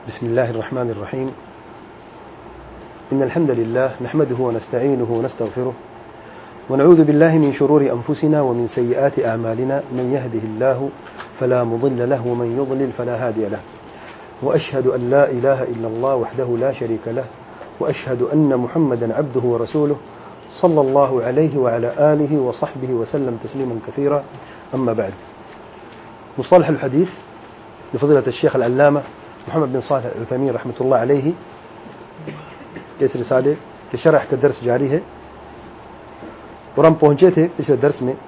بسم الله الرحمن الرحيم. إن الحمد لله نحمده ونستعينه ونستغفره ونعوذ بالله من شرور أنفسنا ومن سيئات أعمالنا، من يهده الله فلا مضل له ومن يضلل فلا هادي له، وأشهد أن لا إله إلا الله وحده لا شريك له، وأشهد أن محمدا عبده ورسوله صلى الله عليه وعلى آله وصحبه وسلم تسليما كثيرا. أما بعد، مصطلح الحديث لفضيلة الشيخ العلامة محمد بن صالح العثيمين رحمة الله عليه، اس رسالے کے شرح کا درس جاری ہے، اور ہم پہنچے تھے پچھلے درس میں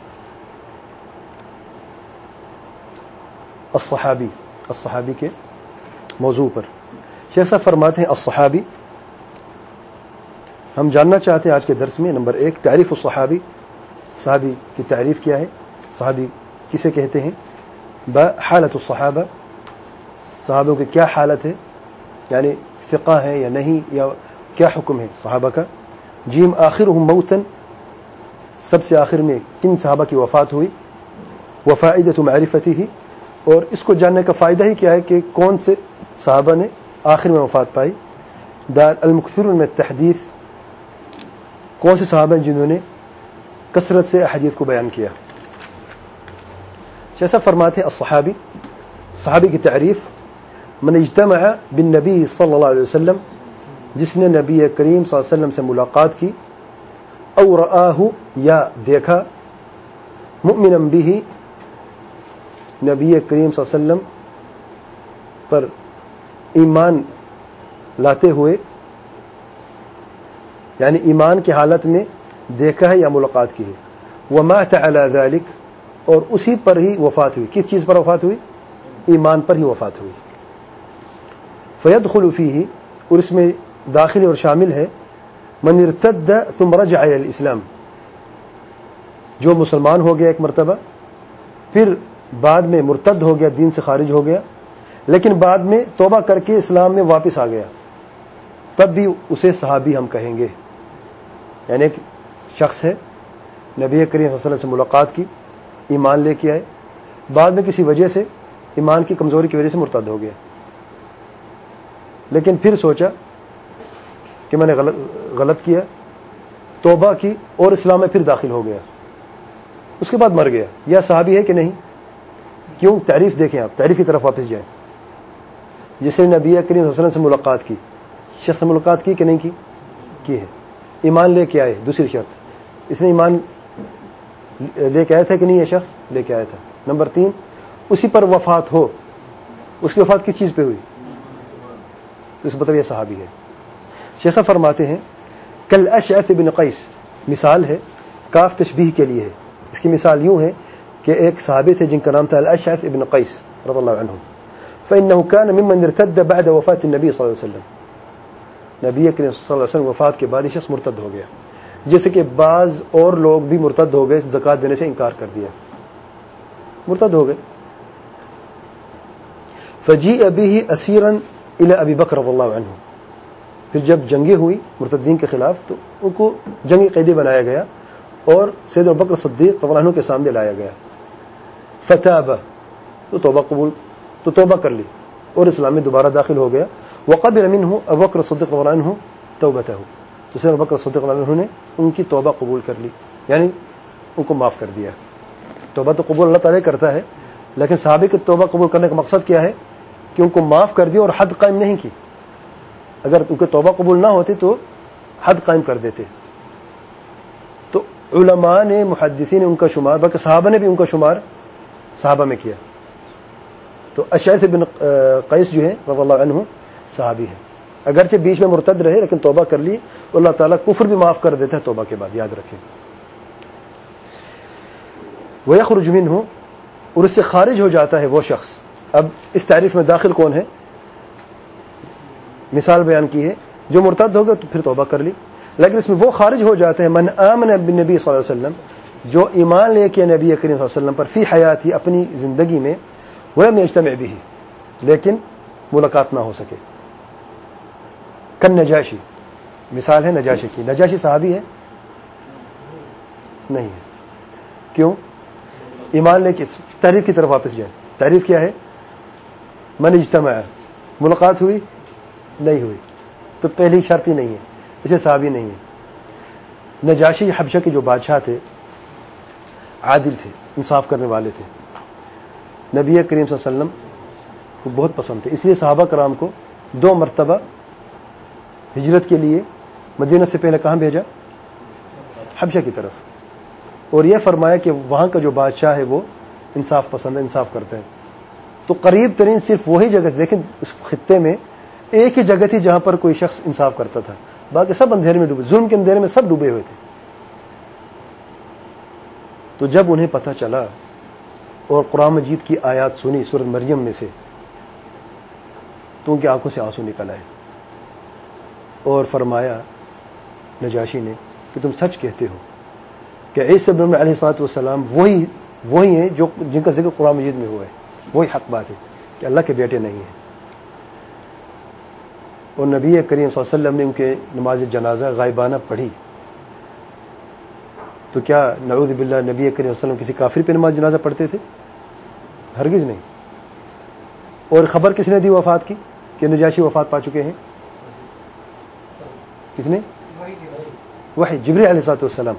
الصحابی کے موضوع پر. شیخ صاحب فرماتے ہیں الصحابی، ہم جاننا چاہتے ہیں آج کے درس میں نمبر 1 تعریف الصحابی، صحابی کی تعریف کیا ہے، صحابی کسے کہتے ہیں. حالت الصحابہ، صحابوں کی کیا حالت ہے، یعنی ثقہ ہے یا نہیں، یا کیا حکم ہے صحابہ کا. جیم آخرہم موتن، سب سے آخر میں کن صحابہ کی وفات ہوئی. وفائدۃ معرفتہ، اور اس کو جاننے کا فائدہ ہی کیا ہے کہ کون سے صحابہ نے آخر میں وفات پائی. المکثرون من التحدیث، کون سے صحابہ ہیں جنہوں نے کثرت سے احادیث کو بیان کیا. جیسا فرماتے ہیں الصحابی، صحابی کی تعریف من اجتمع بالنبی صلی اللہ علیہ وسلم، جس نے نبی کریم صلی اللہ علیہ وسلم سے ملاقات کی، او رآہ، یا دیکھا، مؤمنا به، نبی کریم صلی اللہ علیہ وسلم پر ایمان لاتے ہوئے، یعنی ایمان کی حالت میں دیکھا ہے یا ملاقات کی ہے. ومات علی ذلک، اور اسی پر ہی وفات ہوئی. کس چیز پر وفات ہوئی؟ ایمان پر ہی وفات ہوئی. فیدخل فیہ، اور اس میں داخل اور شامل ہے من ارتد ثم رجع الی الاسلام، جو مسلمان ہو گیا ایک مرتبہ، پھر بعد میں مرتد ہو گیا، دین سے خارج ہو گیا، لیکن بعد میں توبہ کر کے اسلام میں واپس آ گیا، تب بھی اسے صحابی ہم کہیں گے. یعنی ایک شخص ہے، نبی کریم صلی اللہ علیہ وسلم سے ملاقات کی، ایمان لے کے آئے، بعد میں کسی وجہ سے ایمان کی کمزوری کی وجہ سے مرتد ہو گیا، لیکن پھر سوچا کہ میں نے غلط کیا، توبہ کی اور اسلام میں پھر داخل ہو گیا، اس کے بعد مر گیا. یا صحابی ہے کہ نہیں؟ کیوں؟ تعریف دیکھیں آپ، تعریف کی طرف واپس جائیں. جس نے نبی کریم صلی اللہ علیہ وسلم سے ملاقات کی، شخص سے ملاقات کی کہ نہیں کی ہے. ایمان لے کے آئے، دوسری شرط، اس نے ایمان لے کے آیا تھا کہ نہیں؟ یہ شخص لے کے آیا تھا. نمبر 3 اسی پر وفات ہو. اس کی وفات کس چیز پہ ہوئی؟ تو اس مطلب یہ صحابی ہے. شیخ فرماتے ہیں کل اشعث بن قیس، مثال ہے، کاف تشبیہ کے لیے ہے. اس کی مثال یوں ہے کہ ایک صحابی تھے جن کا نام تھا الاشعث بن قیس رضی اللہ عنہ. فإنه كان ممن ارتد بعد وفاة النبي صلی اللہ علیہ وسلم، نبی کریم صلی اللہ علیہ وسلم وفات کے بعد یہ شخص مرتد ہو گیا، جیسے کہ بعض اور لوگ بھی مرتد ہو گئے، زکوٰۃ دینے سے انکار کر دیا، مرتد ہو گئے. فجیء به اسیرا الی ابی بکر رضی اللہ عنہ، پھر جب جنگیں ہوئی مرتدین کے خلاف تو ان کو جنگی قیدی بنایا گیا اور سید ابوبکر صدیق رضی اللہ عنہ کے سامنے لایا گیا. فتاب، تو توبہ کر لی اور اسلام میں دوبارہ داخل ہو گیا. وقبل منه ابوبکر صدیق رضی اللہ عنہ توبته، تو سید ابوبکر صدیق رضی اللہ عنہ نے ان کی توبہ قبول کر لی، یعنی ان کو معاف کر دیا. توبہ تو قبول اللہ تعالیٰ کرتا ہے، لیکن صحابہ کی توبہ قبول کرنے کا مقصد کیا ہے؟ کہ ان کو معاف کر دیا اور حد قائم نہیں کی. اگر ان کی توبہ قبول نہ ہوتی تو حد قائم کر دیتے. تو علماء نے، محدثین نے ان کا شمار، بلکہ صحابہ نے بھی ان کا شمار صحابہ میں کیا. تو اشعث بن قیس جو ہے رضی اللہ عنہ صحابی ہے، اگرچہ بیچ میں مرتد رہے لیکن توبہ کر لی، اللہ تعالیٰ کفر بھی معاف کر دیتا ہے توبہ کے بعد، یاد رکھیں. وَيَخْرُجُ مِنْهُ، اور اس سے خارج ہو جاتا ہے وہ شخص. اب اس تعریف میں داخل کون ہے؟ مثال بیان کی ہے، جو مرتد ہو گیا تو پھر توبہ کر لی، لیکن اس میں وہ خارج ہو جاتے ہیں من آمن بالنبی صلی اللہ علیہ وسلم، جو ایمان لے کے نبی کریم صلی اللہ علیہ وسلم پر فی حیاتی، اپنی زندگی میں، ولم یجتمع به، لیکن ملاقات نہ ہو سکے. کن نجاشی، مثال ہے نجاشی کی. نجاشی صحابی ہے؟ نہیں ہے. کیوں؟ ایمان لے کے. تعریف کی طرف واپس جائیں. تعریف کیا ہے؟ من اجتمع، ملاقات ہوئی نہیں ہوئی، تو پہلی شرط ہی نہیں ہے، اسے صحابی نہیں ہے۔ نجاشی حبشہ کے جو بادشاہ تھے عادل تھے، انصاف کرنے والے تھے، نبی کریم صلی اللہ علیہ وسلم کو بہت پسند تھے، اس لیے صحابہ کرام کو 2 مرتبہ ہجرت کے لیے مدینہ سے پہلے کہاں بھیجا؟ حبشہ کی طرف، اور یہ فرمایا کہ وہاں کا جو بادشاہ ہے وہ انصاف پسند ہے، انصاف کرتے ہیں۔ تو قریب ترین صرف وہی جگہ، لیکن اس خطے میں ایک ہی جگہ تھی جہاں پر کوئی شخص انصاف کرتا تھا، باقی سب اندھیرے میں ڈوبے، ظلم کے اندھیرے میں سب ڈوبے ہوئے تھے۔ تو جب انہیں پتہ چلا اور قرآن مجید کی آیات سنی سورۃ مریم میں سے، تو ان کی آنکھوں سے آنسو نکل آئے اور فرمایا نجاشی نے کہ تم سچ کہتے ہو کہ عیسی ابن مریم علیہ الصلوۃ والسلام وہی ہیں جو جن کا ذکر قرآن مجید میں ہوا ہے، وہی حق بات ہے کہ اللہ کے بیٹے نہیں ہیں۔ اور نبی کریم صلی اللہ علیہ وسلم نے ان کے نماز جنازہ غائبانہ پڑھی، تو کیا نعوذ باللہ نبی کریم صلی اللہ علیہ وسلم کسی کافر پہ نماز جنازہ پڑھتے تھے؟ ہرگز نہیں۔ اور خبر کس نے دی وفات کی کہ نجاشی وفات پا چکے ہیں؟ کس نے؟ وحی، جبریل علیہ الصلوۃ والسلام۔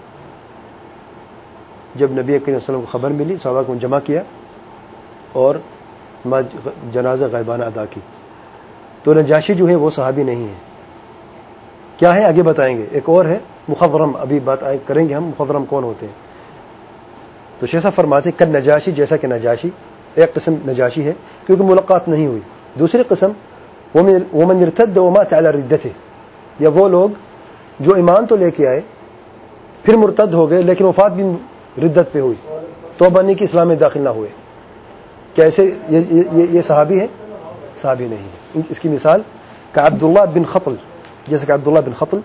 جب نبی کریم صلی اللہ علیہ وسلم کو خبر ملی، صحابہ کو جمع کیا اور جنازہ غائبانہ ادا کی۔ تو نجاشی جو ہے وہ صحابی نہیں ہے، کیا ہے آگے بتائیں گے۔ ایک اور ہے مخضرم، ابھی بات کریں گے ہم مخضرم کون ہوتے ہیں۔ تو شیخ صاحب فرماتے ہیں کل نجاشی، جیسا کہ نجاشی ایک قسم نجاشی ہے کیونکہ ملاقات نہیں ہوئی۔ دوسری قسم ومن ارتد ومات علی ردتہ، یا وہ لوگ جو ایمان تو لے کے آئے پھر مرتد ہو گئے لیکن وفات بھی ردت پہ ہوئی، توبہ نہیں کہ اسلام میں داخل نہ ہوئے، کیا ایسے یہ صحابی ہے؟ صحابی نہیں ہے۔ اس کی مثال کہ عبداللہ بن خطل، جیسے کہ عبداللہ بن خطل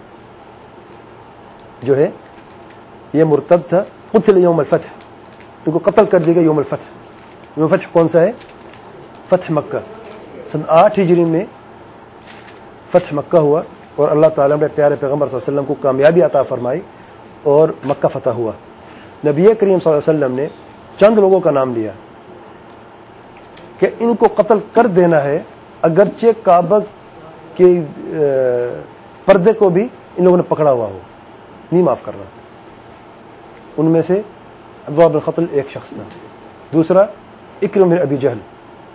جو ہے یہ مرتد تھا، قتل یوم الفتح، ان کو قتل کر دیا گیا یوم الفتح۔ یوم الفتح کون سا ہے؟ فتح مکہ، سن 8 ہجری میں فتح مکہ ہوا اور اللہ تعالیٰ نے پیارے پیغمبر صلی اللہ علیہ وسلم کو کامیابی عطا فرمائی اور مکہ فتح ہوا۔ نبی کریم صلی اللہ علیہ وسلم نے چند لوگوں کا نام لیا کہ ان کو قتل کر دینا ہے، اگرچہ کعبہ کے پردے کو بھی ان لوگوں نے پکڑا ہوا ہو، نہیں معاف کرنا۔ ان میں سے عبداللہ بن خطل ایک شخص تھا، دوسرا اکرمہ بن ابی جہل۔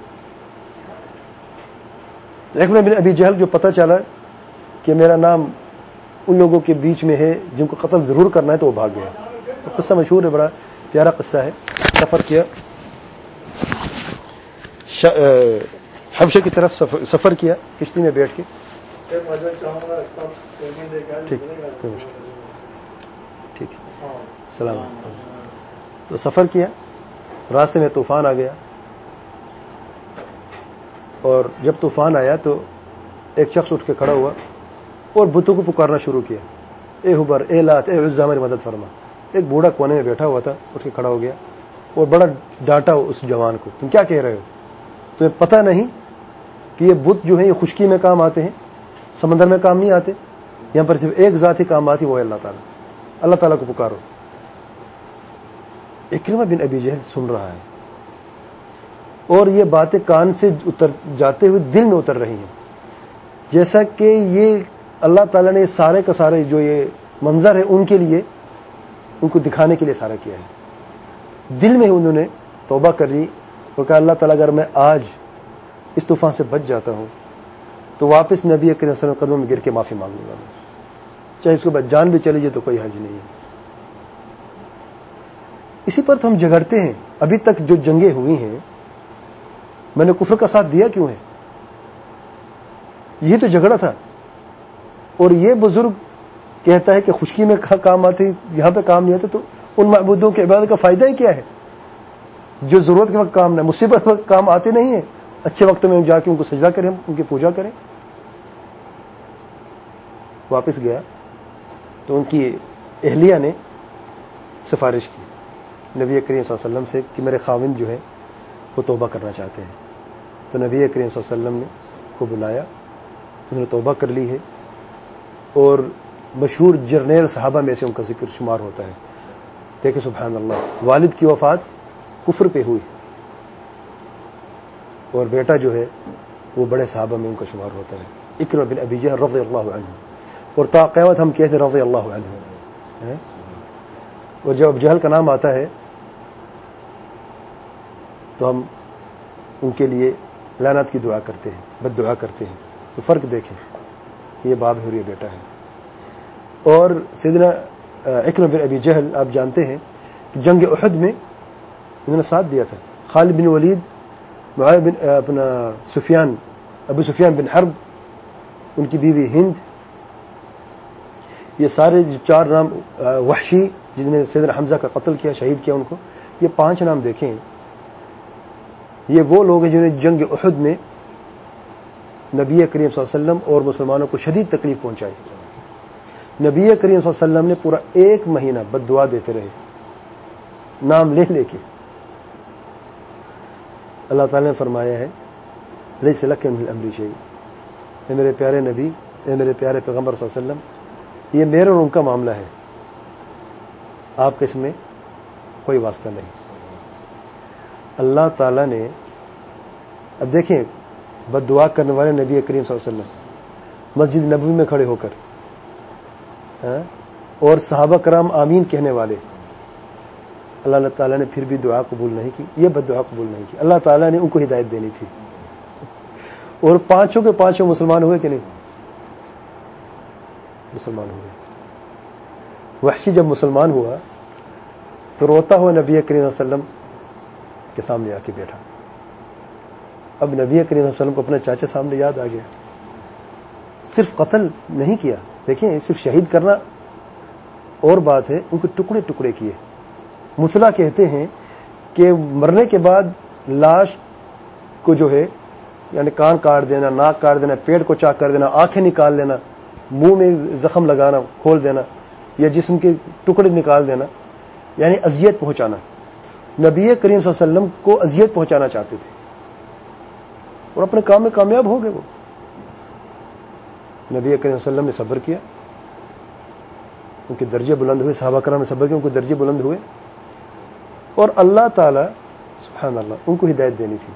اکرمہ بن ابی جہل جو پتہ چلا کہ میرا نام ان لوگوں کے بیچ میں ہے جن کو قتل ضرور کرنا ہے، تو وہ بھاگ گیا۔ قصہ مشہور ہے، بڑا پیارا قصہ ہے۔ سفر کیا، حبشہ کی طرف سفر کیا کشتی میں بیٹھ کے، ٹھیک ہے، سلام۔ تو سفر کیا، راستے میں طوفان آ گیا، اور جب طوفان آیا تو ایک شخص اٹھ کے کھڑا ہوا اور بتوں کو پکارنا شروع کیا، اے حبر، اے لات، اے عزا، ہماری مدد فرما۔ ایک بوڑھا کونے میں بیٹھا ہوا تھا، اٹھ کے کھڑا ہو گیا اور بڑا ڈانٹا اس جوان کو، تم کیا کہہ رہے ہو؟ تمہیں پتہ نہیں کہ یہ بت جو ہیں یہ خشکی میں کام آتے ہیں، سمندر میں کام نہیں آتے، یہاں پر صرف ایک ذات ہی کام آتی، وہ ہے اللہ تعالیٰ۔ اللہ تعالیٰ کو پکارو۔ اکرمہ بن ابی جہل سن رہا ہے اور یہ باتیں کان سے اتر جاتے ہوئے دل میں اتر رہی ہیں، جیسا کہ یہ اللہ تعالیٰ نے سارے کا سارے جو یہ منظر ہے ان کے لیے، ان کو دکھانے کے لیے سارا کیا ہے۔ دل میں انہوں نے توبہ کر لی اور کہا اللہ تعالیٰ اگر میں آج اس طوفان سے بچ جاتا ہوں تو واپس نبی کریم صلی اللہ علیہ وسلم قدموں میں گر کے معافی مانگ لوں گا، چاہے اس کے بعد جان بھی چلی جائے تو کوئی حرج نہیں ہے۔ اسی پر تو ہم جھگڑتے ہیں۔ ابھی تک جو جنگیں ہوئی ہیں، میں نے کفر کا ساتھ دیا کیوں ہے؟ یہی تو جھگڑا تھا۔ اور یہ بزرگ کہتا ہے کہ خشکی میں کام آتی، یہاں پہ کام نہیں آتے، تو ان معبودوں کی عبادت کا فائدہ ہی کیا ہے جو ضرورت کے وقت کام نہ، مصیبت وقت کام آتے نہیں ہیں، اچھے وقت میں جا کے ان کو سجدہ کریں، ان کی پوجا کریں۔ واپس گیا تو ان کی اہلیہ نے سفارش کی نبی کریم صلی اللہ علیہ وسلم سے کہ میرے خاوند جو ہے وہ توبہ کرنا چاہتے ہیں۔ تو نبی کریم صلی اللہ علیہ وسلم نے کو بلایا، انہوں نے توبہ کر لی ہے، اور مشہور جرنیل صحابہ میں سے ان کا ذکر شمار ہوتا ہے۔ دیکھیں سبحان اللہ، والد کی وفات کفر پہ ہوئی اور بیٹا جو ہے وہ بڑے صحابہ میں ان کا شمار ہوتا ہے. اکرمہ بن ابی جہل رضی اللہ عنہ, اور تا قیامت ہم کہتے ہیں رضی اللہ عنہ. اور جب ابو جہل کا نام آتا ہے تو ہم ان کے لیے لعنت کی دعا کرتے ہیں, بد دعا کرتے ہیں. تو فرق دیکھیں, یہ باپ ہے اور یہ بیٹا ہے. اور سیدنا اکرمہ بن ابی جہل آپ جانتے ہیں کہ جنگ احد میں انہوں نے ساتھ دیا تھا. خالد بن ولید, معاویہ بن اپنا سفیان, ابو سفیان بن حرب, ان کی بیوی ہند, یہ سارے جو 4 نام, وحشی جس نے سیدنا حمزہ کا قتل کیا, شہید کیا ان کو, یہ 5 نام دیکھیں. یہ وہ لوگ ہیں جنہوں نے جنگ احد میں نبی کریم صلی اللہ علیہ وسلم اور مسلمانوں کو شدید تکلیف پہنچائی. نبی کریم صلی اللہ علیہ وسلم نے پورا 1 مہینہ بد دعا دیتے رہے, نام لے لے کے. اللہ تعالی نے فرمایا ہے لیس لک من الامر شیء, اے میرے پیارے نبی, اے میرے پیارے پیغمبر صلی اللہ علیہ وسلم, یہ میرے اور ان کا معاملہ ہے, آپ کے اس میں کوئی واسطہ نہیں. اللہ تعالیٰ نے, اب دیکھیں, بد دعا کرنے والے نبی کریم صلی اللہ علیہ وسلم مسجد نبوی میں کھڑے ہو کر, اور صحابہ کرام آمین کہنے والے, اللہ تعالیٰ نے پھر بھی دعا قبول نہیں کی, یہ بد دعا قبول نہیں کی. اللہ تعالیٰ نے ان کو ہدایت دینی تھی, اور 5 کے 5 مسلمان ہوئے کہ نہیں؟ مسلمان ہوئے. وحشی جب مسلمان ہوا تو روتا ہوا نبی کریم صلی اللہ علیہ وسلم کے سامنے آ کے بیٹھا. اب نبی کریم صلی اللہ علیہ وسلم کو اپنا چاچا سامنے یاد آ گیا. صرف قتل نہیں کیا, دیکھیں, صرف شہید کرنا اور بات ہے, ان کو ٹکڑے ٹکڑے کیے. مسلح کہتے ہیں کہ مرنے کے بعد لاش کو جو ہے, یعنی کان کاٹ دینا, ناک کاٹ دینا, پیٹ کو چاک کر دینا, آنکھیں نکال لینا, منہ میں زخم لگانا, کھول دینا, یا جسم کے ٹکڑے نکال دینا, یعنی اذیت پہنچانا. نبی کریم صلی اللہ علیہ وسلم کو اذیت پہنچانا چاہتے تھے, اور اپنے کام میں کامیاب ہو گئے. وہ نبی کریم صلی اللہ علیہ وسلم نے صبر کیا, ان کے درجے بلند ہوئے. صحابہ کرام نے صبر کیا, ان کے درجے بلند ہوئے, اور اللہ تعالی سبحان اللہ ان کو ہدایت دینی تھی,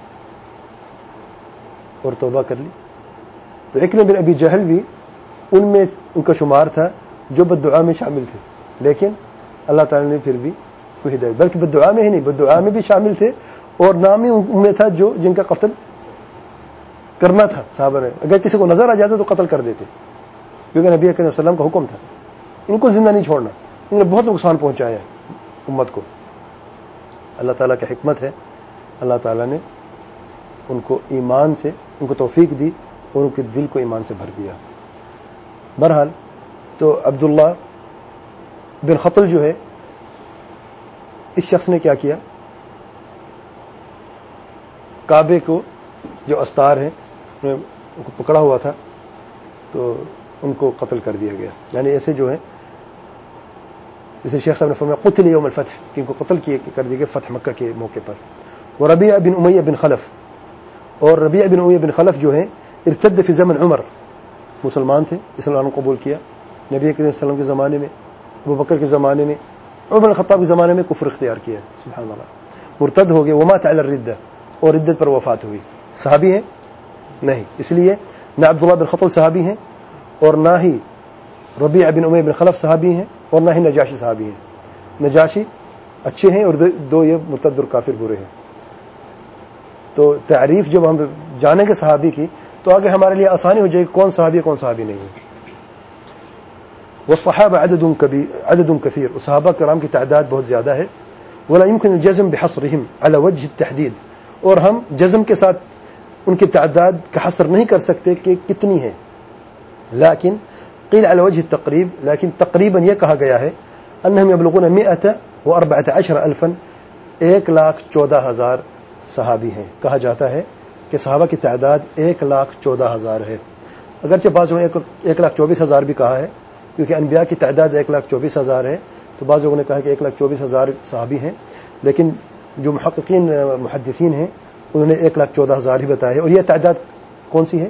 اور توبہ کر لی. تو اکرمہ بن ابی جہل بھی ان میں ان کا شمار تھا جو بد دعا میں شامل تھے, لیکن اللہ تعالی نے پھر بھی کوئی ہدایت, بلکہ بد دعا میں ہی نہیں, بد دعا میں بھی شامل تھے, اور نام ہی ان میں تھا جو جن کا قتل کرنا تھا. صحابہ نے اگر کسی کو نظر آ جاتا تو قتل کر دیتے, کیونکہ نبی کریم صلی اللہ علیہ وسلم کا حکم تھا ان کو زندہ نہیں چھوڑنا. انہوں نے بہت نقصان پہنچایا امت کو. اللہ تعالیٰ کی حکمت ہے, اللہ تعالیٰ نے ان کو ایمان سے, ان کو توفیق دی, اور ان کے دل کو ایمان سے بھر دیا. بہرحال تو عبداللہ بن خطل جو ہے, اس شخص نے کیا کیا, کعبے کو جو استار ہیں ان کو پکڑا ہوا تھا, تو ان کو قتل کر دیا گیا. یعنی ایسے جو ہیں, جسے شیخ صاحب نے فرمایا قتل یوم الفتح, کہ ان کو قتل کر دیا گیا فتح مکہ کے موقع پر. اور ربیعہ بن امیہ بن خلف, اور ربیعہ بن امیہ بن خلف جو ہیں ارتد فی زمن عمر, مسلمان تھے, اسلام قبول کیا نبی کریم صلی اللہ علیہ وسلم کے زمانے میں, ابو بکر کے زمانے میں, عمر الخطاب کے زمانے میں کفر اختیار کیا. سبحان اللہ, مرتد ہو گئے. ومات علی الردہ, اور ردت پر وفات ہوئی. صحابی ہیں نہیں, اس لیے نہ عبداللہ بن خطل صحابی ہیں, اور نہ ہی ربیعہ بن امیہ بن خلف صحابی ہیں, اور نہ ہی نجاشی صحابی ہیں. نجاشی اچھے ہیں, اور 2 یہ مرتد اور کافر برے ہیں. تو تعریف جب ہم جانیں گے صحابی کی, تو آگے ہمارے لیے آسانی ہو جائے گی کون صحابی ہے کون صحابی نہیں ہے. والصحابہ عدد کثیر, صحابہ کرام کی تعداد بہت زیادہ ہے. ولا يمكن الجزم بحصرهم على وجه التحديد, اور ہم جزم کے ساتھ ان کی تعداد کا حصر نہیں کر سکتے کہ کتنی ہے. لیکن قیل على وجه التقریب, لیکن تقریبا یہ کہا گیا ہے انہم یبلغون 114,000, 1,14,000 صحابی ہیں. کہا جاتا ہے کہ صحابہ کی تعداد 1,14,000 ہے. اگرچہ بعض لوگوں نے 1,24,000 بھی کہا ہے, کیونکہ انبیاء کی تعداد 1,24,000 ہے, تو بعض لوگوں نے کہا کہ 1,24,000 صحابی ہیں, لیکن جو محققین محدثین ہیں انہوں نے 1,14,000 ہی بتایا ہے. اور یہ تعداد کون سی ہے؟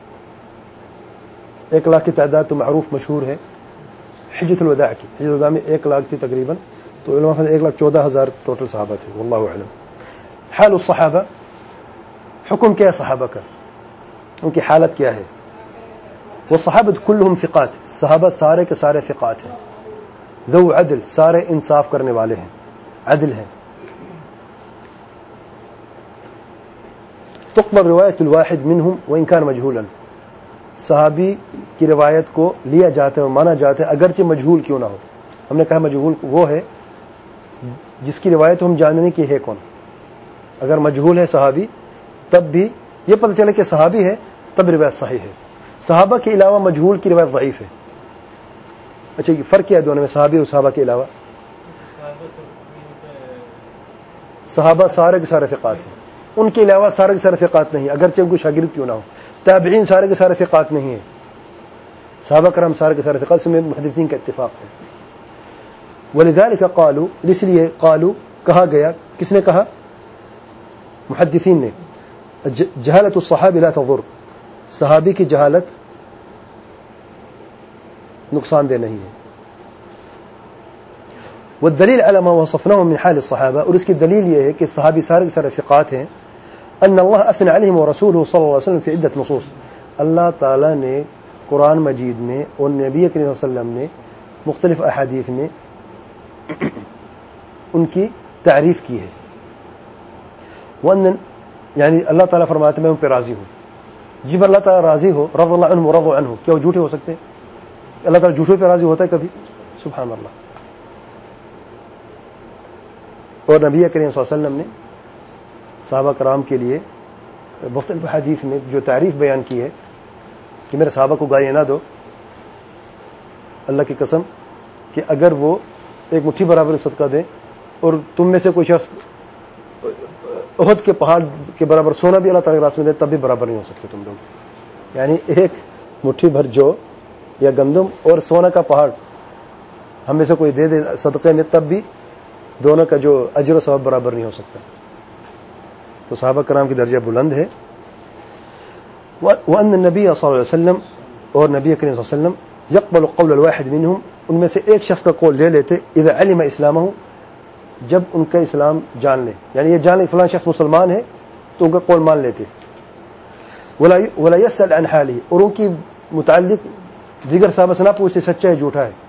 1,00,000 کی تعداد تو معروف مشہور ہے حجۃ الوداع کی. حجۃ الوداع میں 1,00,000 تھی تقریباً, تو علماء فرماتے ہیں 1,14,000 ٹوٹل صحابہ تھے. واللہ اعلم. حال الصحابہ, حکم کیا صحابہ کا, ان کی حالت کیا ہے. وہ صحابت کلہم ثقات، صحابہ سارے کے سارے ثقات ہیں. ذو عدل، سارے انصاف کرنے والے ہیں، عدل ہیں. تقبل روایت الواحد منہم وان کان مجہولا، صحابی کی روایت کو لیا جاتا ہے اور مانا جاتا ہے اگرچہ مجہول کیوں نہ ہو. ہم نے کہا مجہول وہ ہے جس کی روایت ہم جاننے کی ہے کون. اگر مجہول ہے صحابی تب بھی یہ پتہ چلے کہ صحابی ہے تب روایت صحیح ہے. صحابہ کے علاوہ مجہول کی روایت ضعیف ہے. اچھا یہ فرق کیا ہے دونوں میں، صحابی اور صحابہ کے علاوہ؟ صحابہ سارے کے سارے ثقات ہیں، ان کے علاوہ سارے کے سارے ثقات نہیں، اگرچہ ان کو شاگرد کیوں نہ ہو. تابعین سارے کے سارے ثقات نہیں ہیں، صحابہ کرام سارے کے سارے ثقات، اس میں محدثین کا اتفاق ہے. ولذلك قالوا، اس لیے قالوا کہا گیا، کس نے کہا؟ محدثین نے. جہالت الصحابی لا تضر، صحابی کی جہالت نقصان دہ نہیں ہے. والدلیل على ما وصفناه من حال الصحابہ، اور اس کی دلیل یہ ہے کہ صحابی سارے کے سارے ثقات ہیں. ان اللہ اثنى عليهم ورسوله صلی اللہ علیہ وسلم في عدة نصوص، اللہ تعالی نے قرآن مجید میں اور نبی کریم صلی اللہ علیہ وسلم نے مختلف احادیث میں ان کی تعریف کی ہے. وان یعنی اللہ تعالیٰ فرماتے ہیں میں ان پہ راضی ہوں. جب اللہ تعالیٰ راضی ہو، رضی اللہ عنہ ورضوا عنہ، کیا وہ جھوٹے ہو سکتے ہیں؟ اللہ تعالیٰ جھوٹوں پہ راضی ہوتا ہے کبھی؟ سبحان اللہ. اور نبی کریم صلی اللہ علیہ وسلم نے صحابہ کرام کے لیے مختلف حدیث میں جو تعریف بیان کی ہے کہ میرے صحابہ کو گالیاں نہ دو، اللہ کی قسم کہ اگر وہ ایک مٹھی برابر صدقہ دیں اور تم میں سے کوئی شخص احد کے پہاڑ کے برابر سونا بھی اللہ تعالیٰ کے راستے میں دے تب بھی برابر نہیں ہو سکتے تم لوگ. یعنی ایک مٹھی بھر جو یا گندم اور سونا کا پہاڑ ہم میں سے کوئی دے دے صدقے میں تب بھی دونوں کا جو اجر و ثواب برابر نہیں ہو سکتا. تو صحابہ کرام کی درجہ بلند ہے. وان النبی صلی اللہ علیہ وسلم، اور نبی کریم صلی اللہ علیہ وسلم یقبل قول الواحد منہم، ان میں سے ایک شخص کا قول لے لیتے اذا علم اسلامہ، جب ان کا اسلام جان لے، یعنی یہ جان لے فلاں شخص مسلمان ہے تو ان کا قول مان لیتے. ولا يسأل عن حاله، اور ان کی متعلق دیگر صحابہ سے نہ پوچھتے سچا ہے جھوٹا ہے.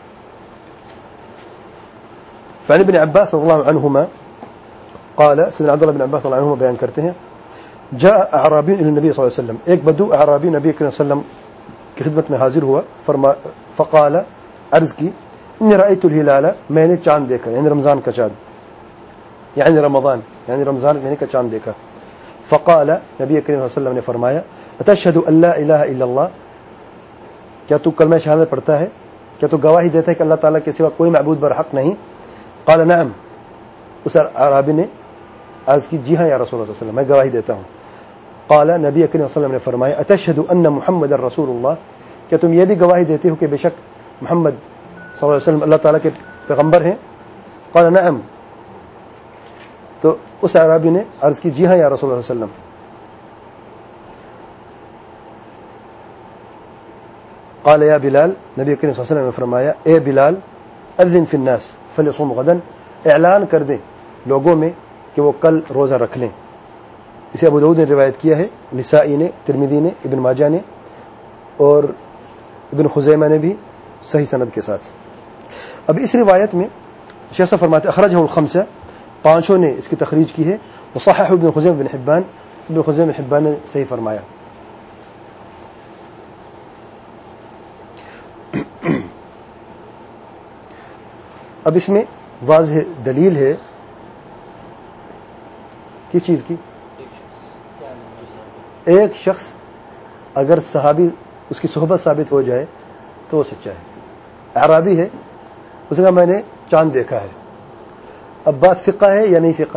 فعن ابن عباس رضی اللہ عنہما قال، سیدنا عبداللہ بن عباس رضی اللہ عنہما بیان کرتے ہیں، جاء اعرابی الى النبی صلی اللہ علیہ وسلم، ایک بدو اعرابی نبی کریم صلی اللہ علیہ وسلم کی خدمت میں حاضر ہوا. فقال، عرض کی، انی رأیت الہلال، میں نے چاند دیکھا، یعنی رمضان کا چاند، یعنی رمضان یعنی رمضان مہینے کا چاند دیکھا. فقال، نبی کریم صلی اللہ علیہ وسلم نے فرمایا، اتشہد ان لا الہ الا اللہ، کیا تو کلمہ شہادت پڑھتا ہے، کیا تو گواہی دیتا ہے کہ اللہ تعالیٰ کے سوا کوئی معبود برحق نہیں؟ قال نعم، اس عربی نے عرض کی، جی ہاں یا رسول اللہ صلی اللہ علیہ وسلم، میں گواہی دیتا ہوں. قال، نبی کریم صلی اللہ علیہ وسلم نے فرمایا، اتشہد ان محمد رسول اللہ، کیا تم یہ بھی گواہی دیتے ہو کہ بے شک محمد صلی اللہ علیہ وسلم اللہ تعالیٰ کے پیغمبر ہیں؟ قال نعم، تو اس عربی نے عرض کی، جی ہاں یا رسول اللہ صلی اللہ علیہ وسلم. قال یا بلال، نبی کریم صلی اللہ علیہ وسلم نے فرمایا، اے بلال، اذن فی الناس فلیصوم غدا، اعلان کر دیں لوگوں میں کہ وہ کل روزہ رکھ لیں. اسے ابو داؤد نے روایت کیا ہے، نسائی نے، ترمذی نے، ابن ماجہ نے اور ابن خزیمہ نے بھی صحیح سند کے ساتھ. اب اس روایت میں شیخ صاحب فرماتے اخرجہ الخمسہ، پانچوں نے اس کی تخریج کی ہے. وصححہ ابن خزیمہ بن حبان، ابن خزیمہ بن حبان نے صحیح فرمایا. اب اس میں واضح دلیل ہے کس چیز کی؟ ایک شخص اگر صحابی اس کی صحبت ثابت ہو جائے تو وہ سچا ہے. اعرابی ہے، اس نے کہا میں نے چاند دیکھا ہے. اب بات فقہ ہے یا نہیں فقہ؟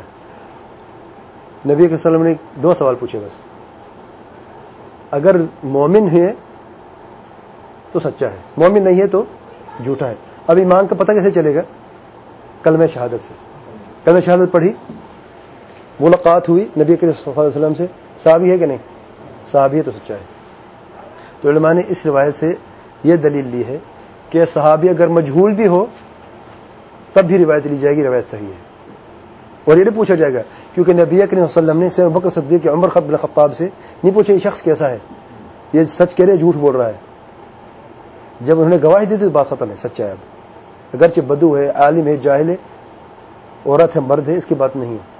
نبی صلی اللہ علیہ وسلم نے دو سوال پوچھے بس. اگر مومن ہے تو سچا ہے، مومن نہیں ہے تو جھوٹا ہے. اب ایمان کا پتہ کیسے چلے گا؟ کلمہ شہادت سے. کلمہ شہادت پڑھی، ملاقات ہوئی نبی کریم صلی اللہ علیہ وسلم سے، صحابی ہے کہ نہیں؟ صحابی ہے تو سچا ہے. تو علماء نے اس روایت سے یہ دلیل لی ہے کہ صحابی اگر مجہول بھی ہو تب بھی روایت لی جائے گی، روایت صحیح ہے. اور یہ نہیں پوچھا جائے گا، کیونکہ نبی کریم صلی اللہ علیہ وسلم نے سیدنا ابوبکر صدیق عمر بن خطاب سے نہیں پوچھا یہ شخص کیسا ہے، یہ سچ کہہ رہے جھوٹ بول رہا ہے. جب انہوں نے گواہی دی تھی تو بات ختم ہے، سچا ہے. اب اگرچہ بدو ہے، عالم ہے، جاہل ہے، عورت ہے، مرد ہے، اس کی بات نہیں ہے.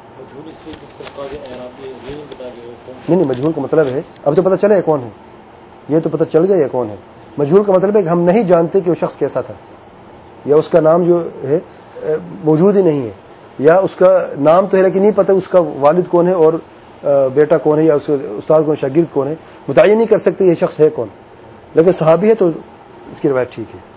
نہیں مجہول کا مطلب ہے اب تو پتہ چلا ہے کون ہے، یہ تو پتہ چل گیا یہ کون ہے. مجہول کا مطلب ہے کہ ہم نہیں جانتے کہ وہ شخص کیسا تھا، یا اس کا نام جو ہے موجود ہی نہیں ہے، یا اس کا نام تو ہے لیکن نہیں پتہ اس کا والد کون ہے اور بیٹا کون ہے، یا اس کے استاد کون، شاگرد کون ہے، متعین نہیں کر سکتے یہ شخص ہے کون. لیکن صحابی ہے تو اس کی روایت ٹھیک ہے.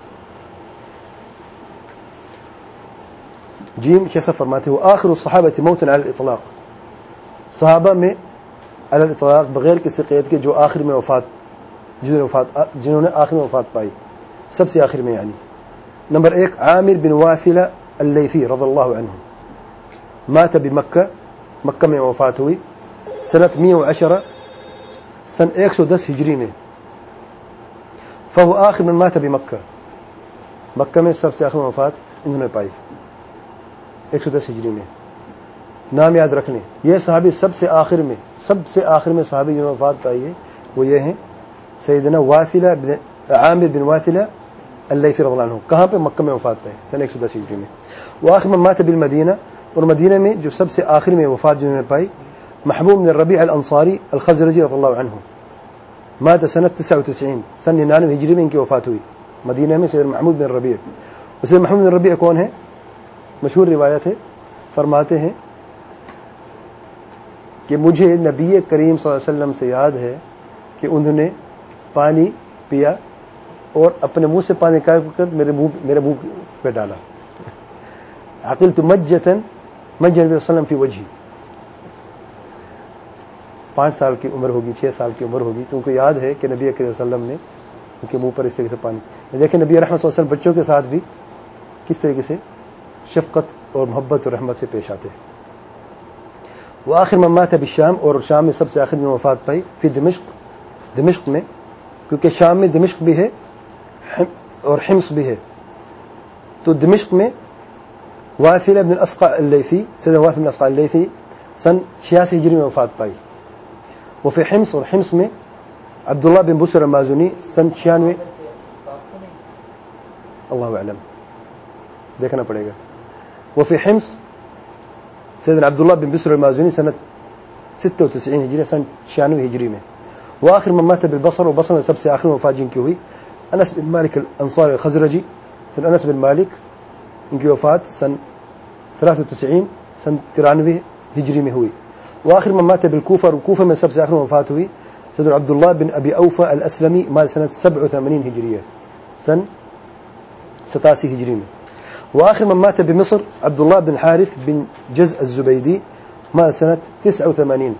جیم کیسا فرماتے ہو آخر الصحابہ موتا علی الاطلاق، صحابہ میں علی الاطلاق بغیر کسی قید کے جو آخر میں وفات، جنہوں نے آخر میں وفات پائی، سب سے آخر میں یعنی نمبر 1 عامر بن واثلہ اللیثی رضی اللہ عنہ، مات بمکہ، مکہ میں وفات ہوئی سنت 110 سن 110 ہجری میں. فهو آخر من مات بمکہ، مکہ میں سب سے آخر میں وفات انہوں نے پائی 110 ہجری میں. نام یاد رکھنے، یہ صحابی سب سے آخر میں صحابی جنہوں نے وفات پائی ہے وہ یہ ہیں سیدنا عامر بن واثلہ اللیثی رضی اللہ عنہ. کہاں پہ؟ مکہ میں وفات پائی سن 110 ہجری میں. وآخر من مات بالمدینہ، اور مدینہ میں جو سب سے آخر میں وفات جنہوں نے پائی محبوب بن الربیع الانصاری الخزرجی رضی اللہ عنہ، مات سنت 99 سن 99 ہجری میں ان کی وفات ہوئی مدینہ میں. سیدنا محمود بن الربیع، وسیدنا محمود بن الربیع کون ہے؟ مشہور روایت ہے، فرماتے ہیں کہ مجھے نبی کریم صلی اللہ علیہ وسلم سے یاد ہے کہ انہوں نے پانی پیا اور اپنے منہ سے پانی نکال کر میرے منہ پہ ڈالا. عقلت مجة مجة نبی صلی اللہ علیہ وسلم فی وجہی. 5 سال کی عمر ہوگی، 6 سال کی عمر ہوگی، تو ان کو یاد ہے کہ نبی کریم صلی اللہ علیہ وسلم نے ان کے منہ پر اس طریقے سے پانی. دیکھیں نبی رحمت صلی اللہ علیہ وسلم بچوں کے ساتھ بھی کس طریقے سے شفقت اور محبت اور رحمت سے پیش آتے ہیں. وآخر من مات بالشام، اور شام میں سب سے آخر میں وفات پائی فی دمشق میں، کیونکہ شام میں دمشق بھی ہے اور حمص بھی ہے. تو دمشق میں واثلہ بن الاسقع اللیثی، سیدنا واثلہ بن الاسقع اللیثی سن 86 ہجری میں وفات پائی. وفی حمص، اور حمص میں عبداللہ بن بسر المازنی سن 96، اللہ اعلم دیکھنا پڑے گا. وفی حمص سیدنا عبداللہ بن بسر المازنی سنت 96 ہجری سن 96 ہجری میں. وآخر من مات بالبصر، وبصر میں سب سے آخر میں وفات جن کی ہوئی انس بن مالک الانصاری الخزرجی، سن انس بن مالک ان کی وفات سن 93 سن 93 ہجری میں ہوئی. وآخر من مات بالکوفہ، اور کوفہ میں سب سے آخر میں وفات ہوئی سیدنا عبداللہ بن ابی اوفا الاسلمی، مات سنت 87 ہجریہ سن 87 ہجری میں. وآخر من مات بمصر عبداللہ بن حارث بن جزء الزبیدی، مات سنت 89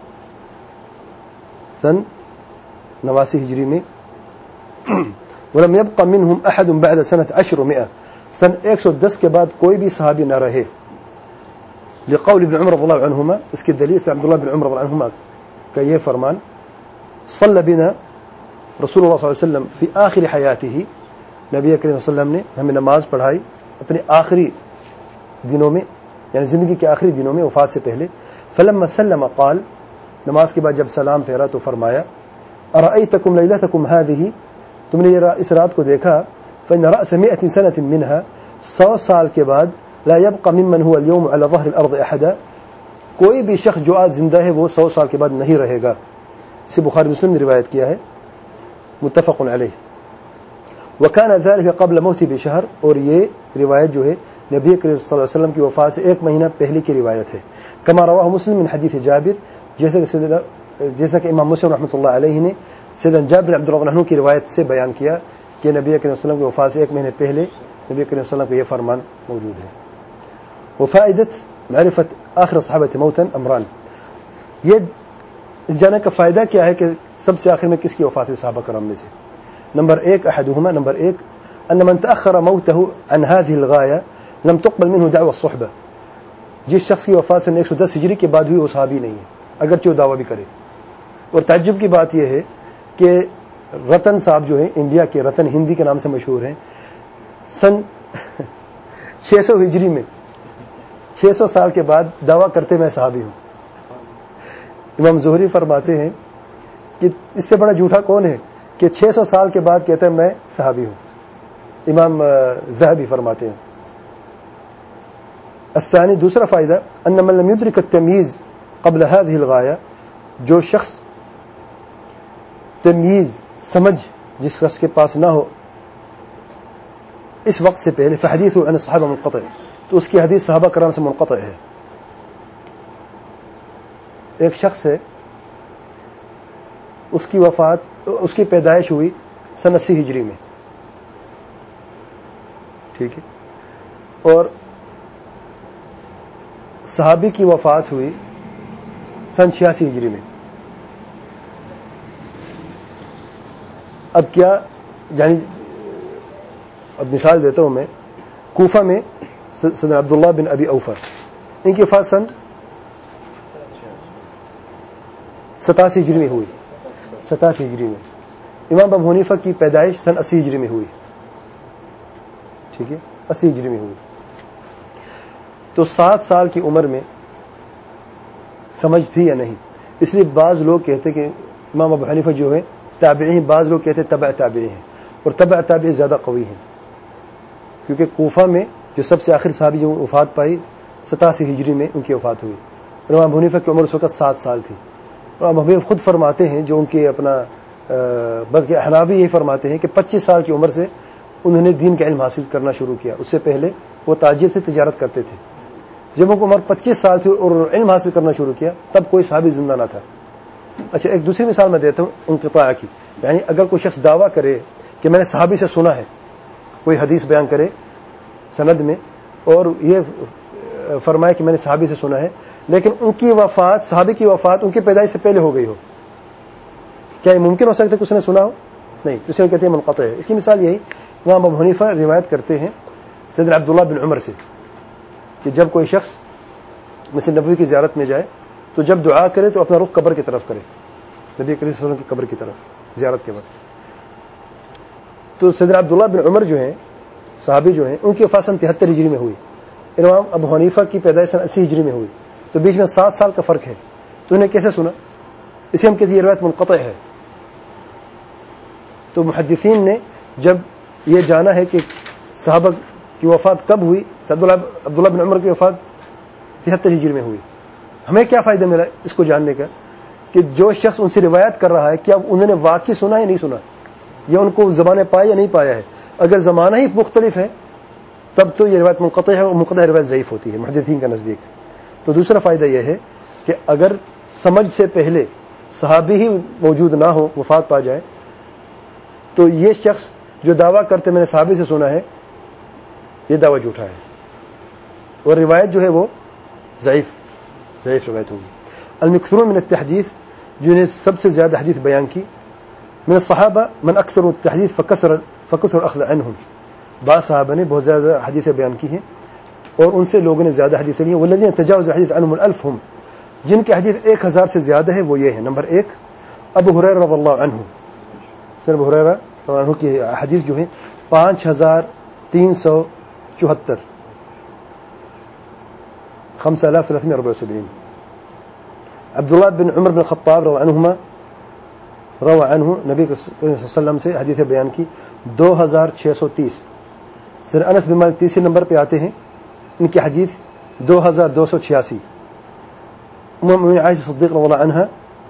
سن 89 ہجری میں. ولم يبق منهم احد بعد سنة 100 سن 110 کے بعد کوئی بھی صحابی نہ رہے. لقول ابن عمر رضی اللہ عنہما، اس کی دلیل سے عبداللہ بن عمر رضی اللہ عنہما کا یہ فرمان صلی بنا رسول اللہ صلی اللہ علیہ وسلم فی آخر حیاتہ، نبی کریم صلی اللہ علیہ وسلم نے ہمیں نماز پڑھائی اپنے آخری دنوں میں، یعنی زندگی کے آخری دنوں میں وفات سے پہلے. فلما سلم قال، نماز کے بعد جب سلام پھیرا تو فرمایا ارأیتکم لیلتکم هذه، تم نے اس رات کو دیکھا، فإن رأس 100 سنة منها، 100 سال کے بعد، لا يبقى ممن هو اليوم على ظهر الأرض أحدا، کوئی بھی شخص جو آج زندہ ہے وہ 100 سال کے بعد نہیں رہے گا. اسے بخاری مسلم نے روایت کیا ہے، متفق علیہ. وكان ذلك قبل موته بشهر، اور یہ روایت جو ہے نبی کریم صلی اللہ علیہ وسلم کی وفات سے 1 مہینہ پہلے کی روایت ہے. كما رواه مسلم من حدیث جابر، جیسا کہ امام مسلم رحمۃ اللہ علیہ نے سیدنا جابر بن عبد اللہ عنہ کی روایت سے بیان کیا کہ نبی کریم صلی اللہ علیہ وسلم کی وفات سے 1 مہینے پہلے نبی کریم صلی اللہ علیہ وسلم کا یہ فرمان موجود ہے. وفائدت معرفت آخر صحابہ موتا امران، یہ جاننے کا فائدہ کیا ہے کہ سب سے آخر میں کس کی وفات ہوئی صحابہ کرام میں سے. نمبر 1 احدهما، نمبر 1 ان من تاخر موته عن هذه الغايه لم تقبل منه دعوى الصحبه، جس شخص کی وفات سن 110 ہجری کے بعد ہوئی وہ صحابی نہیں ہے اگرچہ وہ دعویٰ بھی کرے. اور تعجب کی بات یہ ہے کہ رتن صاحب جو ہیں انڈیا کے رتن ہندی کے نام سے مشہور ہیں، سن 600 ہجری میں 600 سال کے بعد دعویٰ کرتے میں صحابی ہوں. امام زہری فرماتے ہیں کہ اس سے بڑا جھوٹا کون ہے کہ 600 سال کے بعد کہتے ہیں میں صحابی ہوں. امام ذہبی فرماتے ہیں. الثانی دوسرا فائدہ ان من لم يدرك التمييز قبل هذه الغاية، جو شخص تمییز سمجھ جس شخص کے پاس نہ ہو اس وقت سے پہلے، فحدیثه عن الصحابہ منقطع، تو اس کی حدیث صحابہ کرام سے منقطع ہے. ایک شخص ہے، اس کی وفات، اس کی پیدائش ہوئی سن 80 ہجری میں، ٹھیک ہے، اور صحابی کی وفات ہوئی سن 86 ہجری میں. اب کیا یعنی اب مثال دیتا ہوں میں، کوفہ میں سیدنا عبداللہ بن ابی اوفا، ان کی وفات سن 87 ہجری میں ہوئی. 87 ہجری میں. امام ابو حنیفہ کی پیدائش سن 80 ہجری میں ہوئی، ٹھیک ہے، 80 ہجری میں ہوئی. تو 7 سال کی عمر میں سمجھ تھی یا نہیں؟ اس لیے بعض لوگ کہتے کہ امام ابو حنیفہ جو ہے تابعی ہیں، بعض لوگ کہتے تبع تابعی ہیں، اور تبع تابعی زیادہ قوی ہیں، کیونکہ کوفہ میں جو سب سے آخر صحابی جو وفات پائی 87 ہجری میں ان کی وفات ہوئی. امام ابو حنیفہ کی عمر اس وقت 7 سال تھی. اور ابو حنیفہ خود فرماتے ہیں، جو ان کے اپنا بلکہ احنابی یہی فرماتے ہیں کہ 25 سال کی عمر سے انہوں نے دین کا علم حاصل کرنا شروع کیا. اس سے پہلے وہ تاجر تھے، تجارت کرتے تھے. جب ان کو عمر 25 سال تھی اور علم حاصل کرنا شروع کیا تب کوئی صحابی زندہ نہ تھا. اچھا، ایک دوسری مثال میں دیتا ہوں انقطاع کی. یعنی اگر کوئی شخص دعویٰ کرے کہ میں نے صحابی سے سنا ہے، کوئی حدیث بیان کرے سند میں اور یہ فرمائے کہ میں نے صحابی سے سنا ہے، لیکن ان کی وفات، صحابی کی وفات ان کی پیدائش سے پہلے ہو گئی ہو، کیا یہ ممکن ہو سکتا ہے کہ اس نے سنا ہو؟ نہیں، تو اسے کہتے ہیں منقطع ہے. اس کی مثال یہی، امام ابو حنیفہ روایت کرتے ہیں سیدنا عبداللہ بن عمر سے کہ جب کوئی شخص مسجد نبوی کی زیارت میں جائے تو جب دعا کرے تو اپنا رخ قبر کی طرف کرے، نبی کریم صلی اللہ علیہ وسلم کی قبر کی طرف زیارت کے وقت. تو سیدنا عبداللہ بن عمر جو ہیں صحابی جو ہیں، ان کی وفات سن 73 ہجری میں ہوئی. امام ابو حنیفہ کی پیدائش سن 80 ہجری میں ہوئی، تو بیچ میں 7 سال کا فرق ہے. تو انہیں کیسے سنا؟ اسے ہم کہتے ہیں یہ روایت منقطع ہے. تو محدثین نے جب یہ جانا ہے کہ صحابہ کی وفات کب ہوئی، عبداللہ بن عمر کی وفات 73 ہجری میں ہوئی، ہمیں کیا فائدہ ملا اس کو جاننے کا کہ جو شخص ان سے روایت کر رہا ہے کیا انہوں نے واقعی سنا یا نہیں سنا، یا ان کو زبانہ پایا یا نہیں پایا ہے. اگر زمانہ ہی مختلف ہے تب تو یہ روایت منقطع ہے، اور منقطع روایت ضعیف ہوتی ہے محدثین کا نزدیک. تو دوسرا فائدہ یہ ہے کہ اگر سمجھ سے پہلے صحابی ہی موجود نہ ہو، وفات پا جائے، تو یہ شخص جو دعویٰ کرتے میں نے صحابی سے سنا ہے، یہ دعویٰ جھوٹا ہے، اور روایت جو ہے وہ ضعیف روایت ہوگی. المکثرون من التحدیث، جنہوں نے سب سے زیادہ حدیث بیان کی، من الصحابہ من اکثر التحدیث فکثر الاخذ عنہم، بعض صحابہ نے بہت زیادہ حدیثیں بیان کی ہیں اور ان سے لوگوں نے زیادہ حدیثیں لی ہیں. والذین تجاوز الحدیث عنہم الالف ہم، جن کی حدیث 1000 سے زیادہ ہے وہ یہ ہے. نمبر 1 ابو ہریرہ رضی اللہ عنہ، سر ابو ہریرہ رضی اللہ عنہ کی حدیث جو ہے 5374، 5374. عبداللہ بن عمر بن خطاب روى عنہ، نبی صلی اللہ علیہ وسلم سے حدیثیں بیان کی 2630. سر انس بن مالک تیسرے نمبر پہ آتے ہیں، ان کی حدیث 2286. عائشہ صدیق رضی اللہ عنہ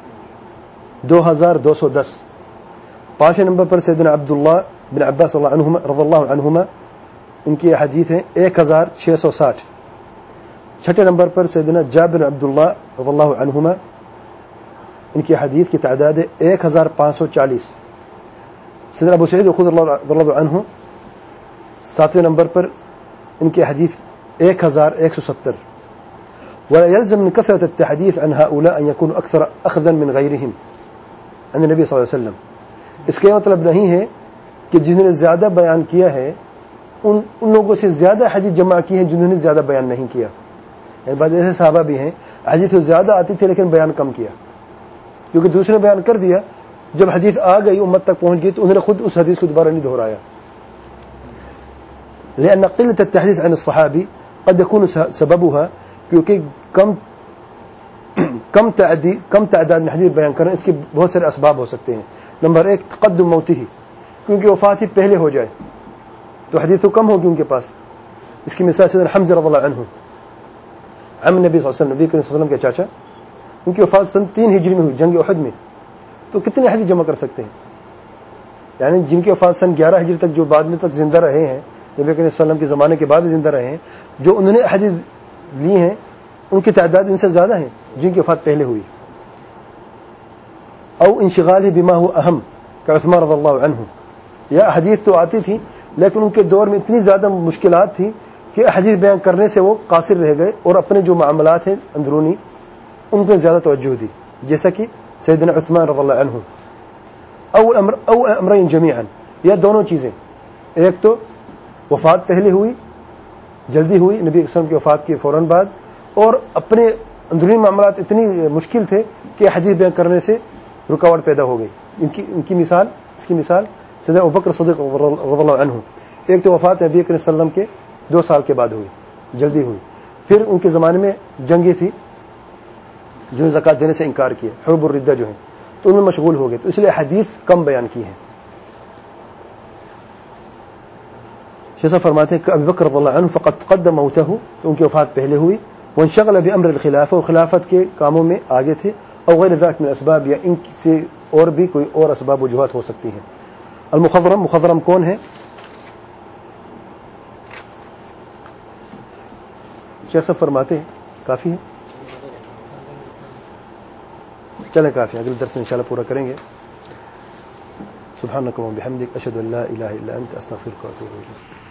2210. پانچویں نمبر پر سیدنا عبداللہ بن عباس رضی اللہ عنہما، ان کی حدیث ہیں 1660. چھٹے نمبر پر سیدنا جابر بن عبداللہ رضی اللہ عنہما، ان کی حدیث کی تعداد ہے 1540. سیدنا ابو سعید الخدری رضی اللہ عنہ 7ویں نمبر پر، ان کی حدیث 1170. ولا يلزم من كثرة التحديث عن هؤلاء أن يكونوا أكثر أخذا من غيرهم عن النبي صلی اللہ علیہ وسلم. اس کا مطلب نہیں ہے کہ جنہوں نے زیادہ بیان کیا ہے ان لوگوں سے زیادہ حدیث جمع کی ہیں جنہوں نے زیادہ بیان نہیں کیا. یعنی بعض ایسے صحابہ بھی ہیں حدیث زیادہ آتی تھی لیکن بیان کم کیا، کیونکہ دوسرے نے بیان کر دیا، جب حدیث آ گئی امت تک پہنچ گئی تو انہوں نے خود اس حدیث کو دوبارہ نہیں دہرایا. لأن قلة التحديث عن الصحابي قد يكون سببها کیونکہ کم تعداد میں حدیث بیان کرنا اس کے بہت سارے اسباب ہو سکتے ہیں. نمبر 1 تقدم موته، کیونکہ وفات ہی پہلے ہو جائے تو حدیث تو کم ہوگی ان کے پاس. اس کی مثال سیدنا حمزہ رضی اللہ عنہ، عم نبی صلی اللہ علیہ وسلم، نبی کریم صلی اللہ علیہ وسلم کے چاچا، ان کی وفات سن 3 ہجری میں ہوئی جنگ احد میں. تو کتنے حدیث جمع کر سکتے ہیں؟ یعنی جن کی وفات سن 11 ہجری تک جو بعد میں تک زندہ رہے ہیں، نبی کریم صلی اللہ علیہ وسلم کے زمانے کے بعد بھی زندہ رہے ہیں، جو انہوں نے حدیث لی ہیں ان کی تعداد ان سے زیادہ ہیں جن کی وفات پہلے ہوئی. او انشغال بما هو اہم كعثمان رضی اللہ عنہ، یا حدیث تو آتی تھی لیکن ان کے دور میں اتنی زیادہ مشکلات تھی کہ حدیث بیان کرنے سے وہ قاصر رہ گئے اور اپنے جو معاملات ہیں اندرونی ان پر زیادہ توجہ دی، جیسا کہ سیدنا عثمان رضی اللہ عنہ. او امرین جمیعا، یا دونوں چیزیں، ایک تو وفات پہلے ہوئی، جلدی ہوئی نبی اکرم کی وفات کے فوراً بعد، اور اپنے اندرونی معاملات اتنی مشکل تھے کہ حدیث بیان کرنے سے رکاوٹ پیدا ہو گئی. ان کی مثال، اس کی مثال سیدنا ابوبکر صدیق رضی اللہ عنہ. ایک تو وفات نبی کریم صلی اللہ علیہ وسلم کے 2 سال کے بعد ہوئی، جلدی ہوئی. پھر ان کے زمانے میں جنگیں تھی جو زکوٰۃ دینے سے انکار کیا، حرب الردہ جو ہیں، تو ان میں مشغول ہو گئے، تو اس لیے حدیث کم بیان کی ہیں. جیسا فرماتے ہیں کہ ابو بکر رضی اللہ عنہ فقد تقدم موتہ، تو ان کی وفات پہلے ہوئی. وانشغل بامر الخلافہ، اور خلافت کے کاموں میں آگے تھے. او غیر ذاک من اسباب، یا ان سے اور بھی کوئی اور اسباب وجوہات ہو سکتی ہیں. المخضرم، مخضرم کون ہے؟ شیخ صاحب فرماتے ہیں کافی ہے، چلیں کافی، اگلے درس میں انشاءاللہ پورا کریں گے. سبحانک اللہم وبحمدک، اشہد ان لا الہ الا انت، استغفرک واتوب الیک.